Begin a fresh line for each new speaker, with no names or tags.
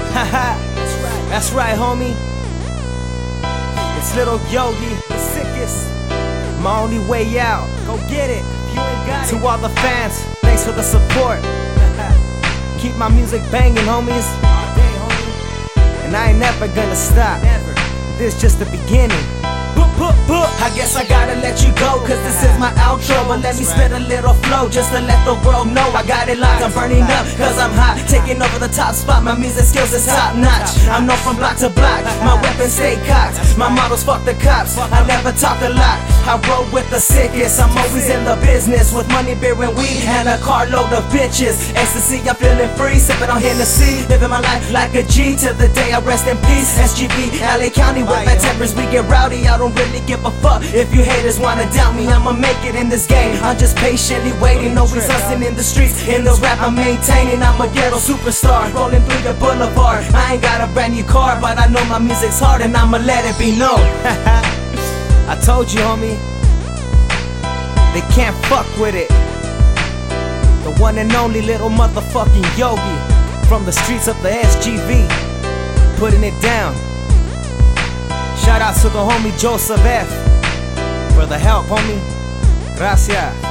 Haha, that's right, homie. It's Little Yogi, the sickest. My only way out. Go get it. If you ain't got it. To all the fans, thanks for the support. Keep my music banging, homies. All day, homie. And I ain't never gonna stop. Never. This just the beginning. I guess I gotta let you go, cause this is my outro. But let me spit a little flow just to let the world know I got it locked. I'm burning up cause I'm hot, taking over the top spot. My music skills is top notch. I'm known from block to block, my weapons stay cocked. My models fuck the cops, I never talk a lot. I roll with the sickest, I'm always in the business. With money, beer and weed, and a carload of bitches. Ecstasy, I'm feeling free, sipping on Hennessy. Living my life like a G till the day I rest in peace. SGB, LA County, with my tempers we get rowdy. I don't really give a fuck if you haters wanna doubt me. I'ma make it in this game, I'm just patiently waiting. Always hustling in the streets, in the rap I'm maintaining. I'm a ghetto superstar, rolling through the boulevard. I ain't got a brand new car, but I know my music's hard and I'ma let it be known. I told you, homie, they can't fuck with it. The one and only little motherfucking Yogi, from the streets of the SGV, putting it down. Shout out to the homie Joseph F for the help, homie. Gracias.